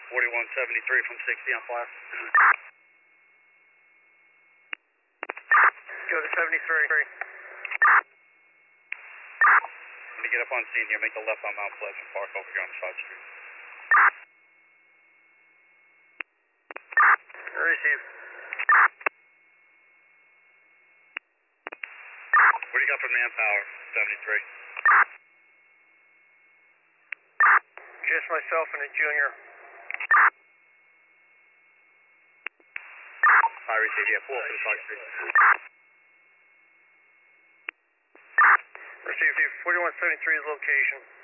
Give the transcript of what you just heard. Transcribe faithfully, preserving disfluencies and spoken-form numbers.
forty-one seventy-three from sixty on flash. Go to seventy-three. When you get up on scene here, make a left on Mount Pleasant Park over here on South Street. Receive. What do you got for manpower, seventy-three? Just myself and a junior. I receive, yeah, pull up to the South Street. Receive forty-one seventy-three's location.